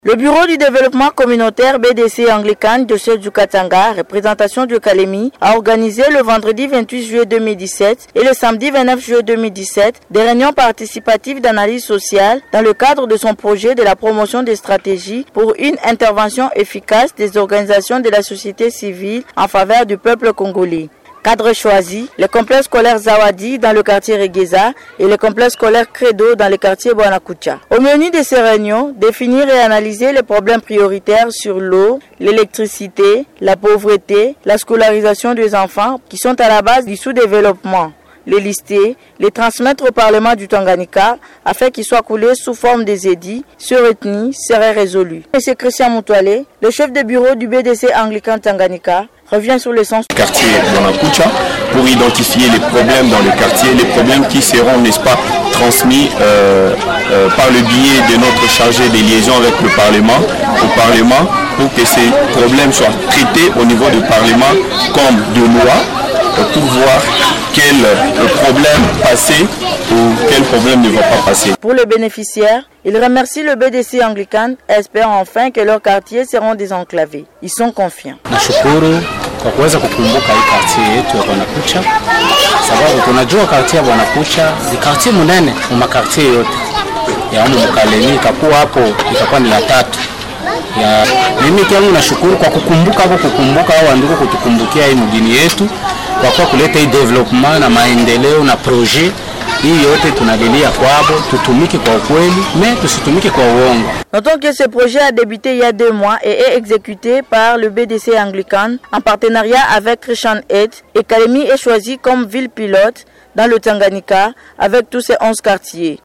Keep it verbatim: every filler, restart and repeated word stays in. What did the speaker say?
Le bureau du développement communautaire B D C Anglican de Diocèse du Katanga, représentation de Kalemi, a organisé le vendredi vingt-huit juillet deux mille dix-sept et le samedi vingt-neuf juillet deux mille dix-sept des réunions participatives d'analyse sociale dans le cadre de son projet de la promotion des stratégies pour une intervention efficace des organisations de la société civile en faveur du peuple congolais. Cadre choisi, le complexe scolaire Zawadi dans le quartier Regeza et le complexe scolaire Credo dans le quartier Bwanakucha. Au menu de ces réunions, définir et analyser les problèmes prioritaires sur l'eau, l'électricité, la pauvreté, la scolarisation des enfants qui sont à la base du sous-développement. Les lister, les transmettre au Parlement du Tanganyika afin qu'ils soient coulés sous forme des édits sur ethnie serait résolu. M. Christian Moutoualé, le chef de bureau du B D C Anglican Tanganyika, revient sur le sens du quartier Bwanakucha pour identifier les problèmes dans le quartier, les problèmes qui seront, n'est-ce pas, transmis euh, euh, par le biais de notre chargé des liaisons avec le Parlement, au Parlement, pour que ces problèmes soient traités au niveau du Parlement comme de loi, pour voir quel problème passer ou quel problème ne va pas passer. Pour les bénéficiaires, ils remercient le B D C Anglican et espèrent enfin que leurs quartiers seront désenclavés. Ils sont confiants. Nashukuru kwa kuweza kukumbuka hii quartier yetu ya Bwanakucha, sababu tunajua quartier ya Bwanakucha ni quartier munene mu makartier yote ya humu Kalemi, ikakuwa hapo itakuwa ni ya tatu. Ya mimi kwangu nashukuru kwa kukumbuka kwa kukumbuka hao ndugu kutukumbukia hii mjini yetu kwa kwa kuleta hii development na maendeleo na projet hii yote tunalilia kwabo, tutumike kwa ukweli, mais tusitumike kwa uongo. Notons que ce projet a débuté il y a deux mois et est exécuté par le B D C Anglican en partenariat avec Christian Aid, et Kalemi est choisi comme ville pilote dans le Tanganyika avec tous ses onze quartiers.